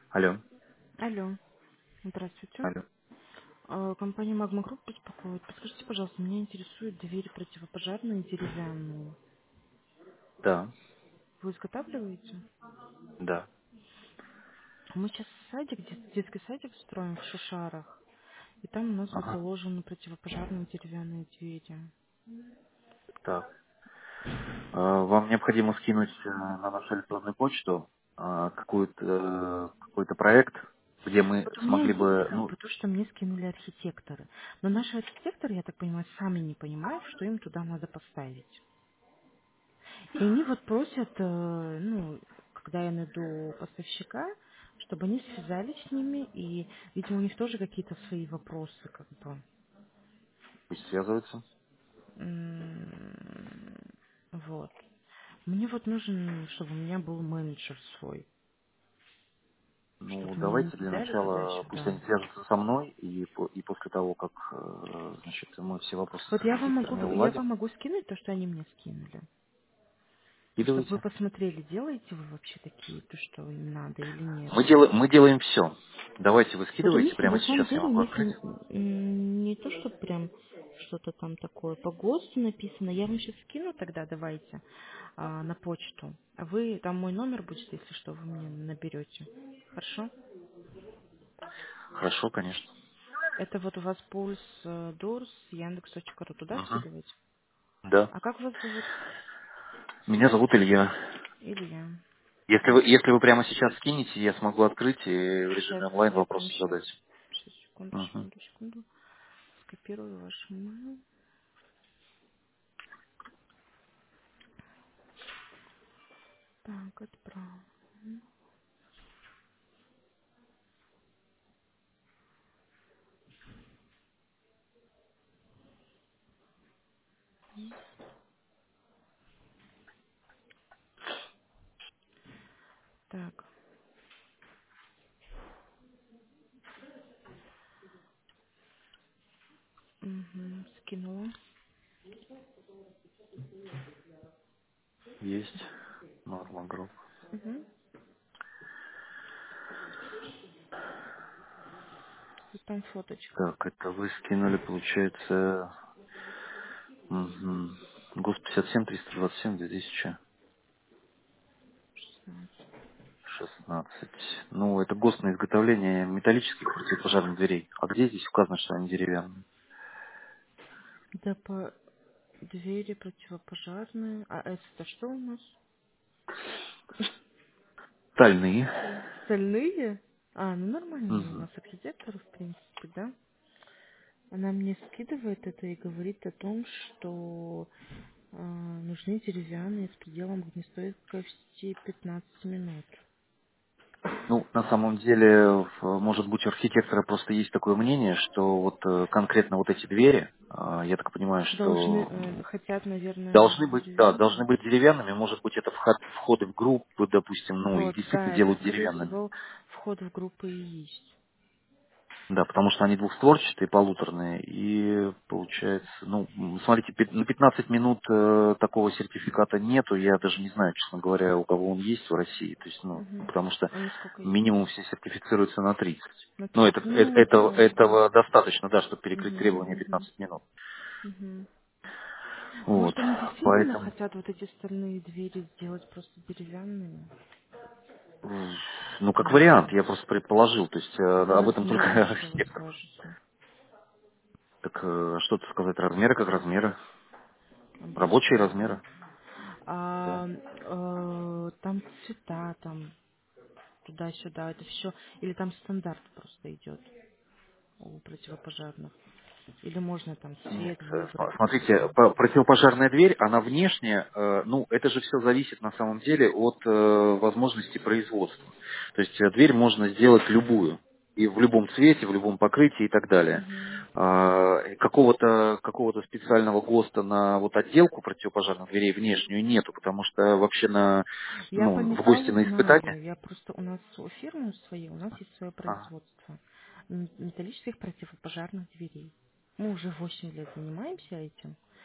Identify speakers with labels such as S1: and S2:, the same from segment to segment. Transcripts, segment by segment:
S1: Алло,
S2: Алло, здравствуйте.
S1: алло.
S2: Компания Magma Group беспокоит. Подскажите, пожалуйста, меня интересует дверь противопожарную деревянную.
S1: Да,
S2: Вы изготавливаете?
S1: да,
S2: Мы сейчас садик, детский садик строим в Шушарах, и там у нас вот
S1: ага,
S2: заложены противопожарные деревянные двери.
S1: так. Вам необходимо скинуть на нашу электронную почту какой-то проект, где мы
S2: Вот у меня
S1: смогли
S2: есть
S1: бы,
S2: как
S1: ну,
S2: бы то, что мне скинули архитекторы. Но наши архитекторы, я так понимаю, сами не понимают, что им туда надо поставить. И они вот просят, ну, когда я найду поставщика, чтобы они связались с ними, и, видимо, у них тоже какие-то свои вопросы, как бы.
S1: пусть связываются.
S2: Вот. Мне вот нужен, чтобы у меня был менеджер свой,
S1: Ну,
S2: чтобы меня не
S1: давайте для
S2: кидали
S1: начала, пусть
S2: туда-сюда.
S1: они свяжутся со мной, и после того, как, значит, мы все вопросы
S2: Вот
S1: с архитекторами
S2: я
S1: уладим,
S2: вам могу скинуть то, что они мне скинули. Чтобы вы
S1: скидывайте.
S2: посмотрели, делаете вы вообще такие, то, что им надо или нет.
S1: Мы делаем все. Давайте вы
S2: Вот у
S1: скидываете,
S2: них,
S1: прямо
S2: на самом
S1: сейчас я
S2: деле, у
S1: могу
S2: них
S1: открыть.
S2: не то, что прям что-то там такое по ГОСТу написано. Я вам сейчас скину тогда, давайте, на почту. А вы, там мой номер будет, если что, вы мне наберете. Хорошо?
S1: Хорошо, конечно.
S2: Это вот у вас пульс Дурс, Яндекс.ру туда
S1: Угу.
S2: скидывать?
S1: Да.
S2: А как вас зовут?
S1: Меня зовут Илья.
S2: Илья.
S1: Если вы прямо сейчас скинете, я смогу открыть и в
S2: Сейчас,
S1: режиме онлайн
S2: я прям
S1: вопросы
S2: сейчас.
S1: задать.
S2: Сейчас, секунду,
S1: Мгм.
S2: секунду, секунду. Скопирую ваш email. Так, отправлю. Так, скинула.
S1: Есть. Норма групп.
S2: Мгм. И там фоточка.
S1: Так, это вы скинули, получается, ГОСТ 57 327
S2: 16.
S1: 2016. Ну, это ГОСТ на изготовление металлических противопожарных дверей. А где здесь указано, что они деревянные?
S2: Да по двери противопожарные. А это что у нас?
S1: Стальные.
S2: Стальные? А, ну нормальные у
S1: Мгм.
S2: нас архитекторы, в принципе, да? Она мне скидывает это и говорит о том, что нужны деревянные с пределом огнестойкости 15 минут.
S1: Ну, на самом деле, может быть, у архитектора просто есть такое мнение, что вот конкретно вот эти двери, я так понимаю,
S2: Должны,
S1: что
S2: хотят, наверное,
S1: должны быть, да,
S2: деревянные.
S1: должны быть деревянными, может быть, это входы в группы, допустим, ну, и
S2: Вот,
S1: действительно
S2: да, это,
S1: делают
S2: скорее
S1: деревянными.
S2: всего, вход в группы и есть.
S1: Да, потому что они двухстворчатые, полуторные, и получается, ну, смотрите, на 15 минут такого сертификата нету, я даже не знаю, честно говоря, у кого он есть в России, то есть, ну,
S2: Мгм.
S1: потому что
S2: А насколько есть?
S1: минимум все сертифицируются на 30.
S2: На
S1: Ну,
S2: 30 минут.
S1: этого достаточно, да, чтобы перекрыть
S2: Мгм,
S1: требования
S2: мгм, мгм,
S1: 15 минут.
S2: мгм.
S1: Вот,
S2: Может, они действительно
S1: поэтому,
S2: хотят вот эти стальные двери сделать просто деревянными?
S1: ну, как вариант,
S2: Может.
S1: я просто предположил, то есть
S2: А по
S1: об этом только
S2: размерам что вы
S1: архитектор.
S2: скажете?
S1: Так что-то сказать, размеры как размеры, рабочие
S2: Обалденно.
S1: размеры, да.
S2: Там цвета, там туда-сюда, это все. Или там стандарт просто идет у противопожарных. Или можно там
S1: Нет,
S2: цвет выбрать
S1: смотрите,
S2: просто.
S1: противопожарная дверь, она внешняя, ну, это же все зависит на самом деле от возможности производства. То есть дверь можно сделать любую, и в любом цвете, в любом покрытии и так далее.
S2: Мгм.
S1: Какого-то специального ГОСТа на вот отделку противопожарных дверей внешнюю нету, потому что вообще
S2: Я по
S1: ну, в гости
S2: металлу
S1: на испытания.
S2: знаю. Я просто у нас у фирмы своей, у нас есть свое
S1: Ага.
S2: производство металлических противопожарных дверей. Мы уже 8 лет занимаемся этим.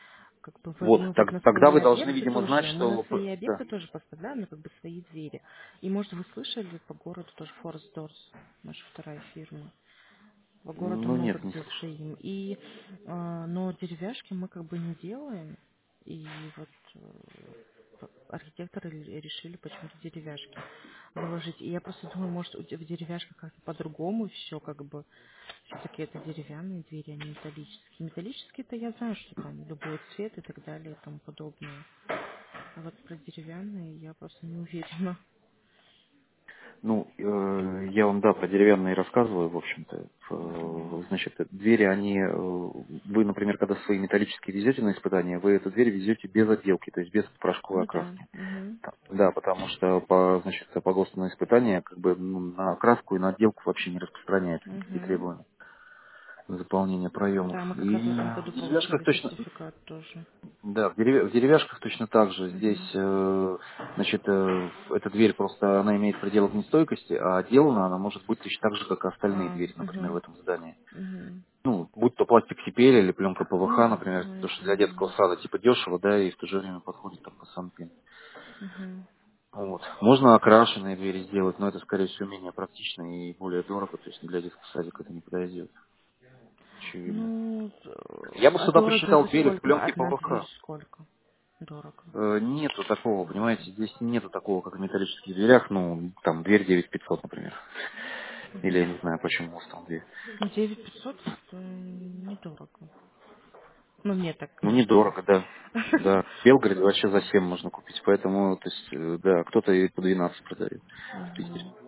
S2: как бы
S1: Вот,
S2: мы вот на
S1: тогда
S2: свои
S1: вы должны,
S2: объекты
S1: видимо, знать,
S2: тоже, мы на
S1: что...
S2: свои
S1: Да.
S2: объекты тоже поставляем, ну, как бы свои двери. И, может, вы слышали, по городу тоже Forest Doors, наша вторая фирма. По городу
S1: Ну
S2: много
S1: нет, не
S2: где
S1: слышал.
S2: стоим. И, но деревяшки мы как бы не делаем. И вот архитекторы решили почему-то деревяшки заложить. И я просто думаю, может, в деревяшках как-то по-другому все как бы. Все-таки это деревянные двери, а не металлические. Металлические-то я знаю, что там любой цвет и так далее и тому подобное. А вот про деревянные я просто не уверена.
S1: Ну, я вам, да, про деревянные рассказываю, в общем-то. Значит, двери, они, вы, например, когда свои металлические везете на испытание, вы эту дверь везете без отделки, то есть без порошковой
S2: Ну да.
S1: окраски.
S2: Угу.
S1: Да, потому что значит, по ГОСТу на испытание, как бы, ну, на окраску и на отделку вообще не распространяются никакие
S2: Угу.
S1: требования заполнения проемов.
S2: Да, мы как
S1: И
S2: раз в этом году
S1: в деревяшках
S2: получили
S1: точно,
S2: сертификат тоже.
S1: да, в деревяшках точно так же. Здесь,
S2: Угу.
S1: значит, эта дверь просто, она имеет предел огнестойкости, а отделана она может быть точно так же, как и остальные
S2: А,
S1: двери, например, в
S2: угу.
S1: этом здании.
S2: Угу.
S1: Ну, будь то пластик сипели или пленка ПВХ,
S2: Ну да,
S1: например,
S2: ну я
S1: потому что для детского
S2: понимаю.
S1: сада типа дешево, да, и в то же время подходит там по санпин.
S2: Угу.
S1: Вот. Можно окрашенные двери сделать, но это, скорее всего, менее практично и более дорого, то есть для детского садика это не подойдет. Очевидно.
S2: Ну,
S1: Я бы
S2: а
S1: сюда
S2: дорого
S1: посчитал
S2: это
S1: двери в
S2: сколько?
S1: пленке
S2: Одна дверь
S1: ПВХ.
S2: сколько? Дорого.
S1: Нету такого, понимаете, здесь нету такого, как в металлических дверях, ну, там, дверь 9500, например. Или
S2: Угу.
S1: я не знаю, почему у вас там дверь.
S2: 9500 это недорого. Ну, мне так
S1: Ну,
S2: кажется.
S1: недорого, да. Да, в Белгороде вообще за 7 можно купить, поэтому, то есть, да, кто-то и по 12 продает. Питер.
S2: Мгм.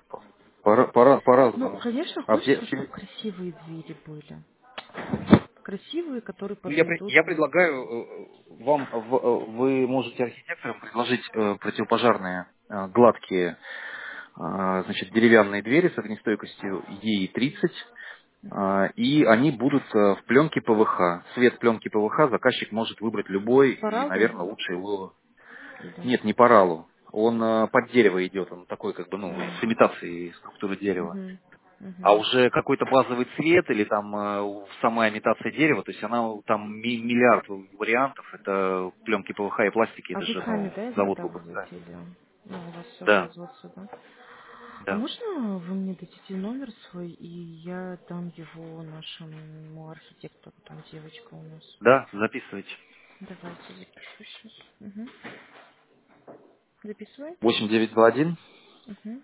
S2: Ну,
S1: По-разному.
S2: конечно,
S1: А
S2: хочется, чтобы красивые двери были. Красивые, которые
S1: ну,
S2: подойдут
S1: я
S2: вот.
S1: предлагаю вам, вы можете архитекторам предложить противопожарные гладкие, значит, деревянные двери с огнестойкостью Е30, и они будут в пленке ПВХ. Цвет пленки ПВХ заказчик может выбрать любой,
S2: По
S1: и,
S2: ралу?
S1: наверное, лучше его...
S2: Или...
S1: Нет, не по ралу. Он под дерево идет, он такой, как бы, ну, с
S2: М.
S1: имитацией структуры дерева.
S2: Мгм.
S1: А
S2: Мгм.
S1: уже какой-то базовый цвет или там сама имитация дерева, то есть она там миллиард вариантов, это пленки ПВХ и пластики,
S2: А
S1: это
S2: вы
S1: же,
S2: сами,
S1: ну,
S2: да,
S1: завод выпускает.
S2: изготавливаете или ну, у вас все
S1: Да,
S2: производство, да? А
S1: да.
S2: можно вы мне дадите номер свой, и я дам его нашему архитектору, там девочка у нас.
S1: Да, записывайте.
S2: Давайте запишу сейчас. Угу. Записывай.
S1: 8921
S2: Угу.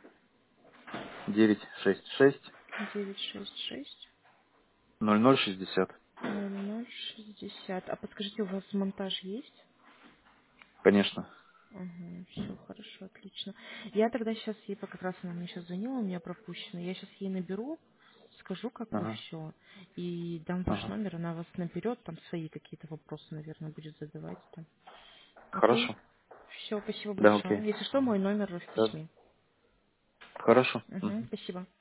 S1: 966
S2: 966
S1: 0060.
S2: 0060. А подскажите, у вас монтаж есть?
S1: Конечно.
S2: Угу, все хорошо, отлично. Я тогда сейчас ей, как раз она мне сейчас звонила, у меня пропущено. Я сейчас ей наберу, скажу, как бы
S1: Ага,
S2: все, и дам ваш
S1: ага.
S2: номер, она вас наберет, там свои какие-то вопросы, наверное, будет задавать там. Окей?
S1: Хорошо.
S2: Все, спасибо
S1: Да, окей.
S2: большое. Если что, мой номер в
S1: Да.
S2: письме.
S1: Хорошо.
S2: Угу,
S1: Мгм.
S2: спасибо.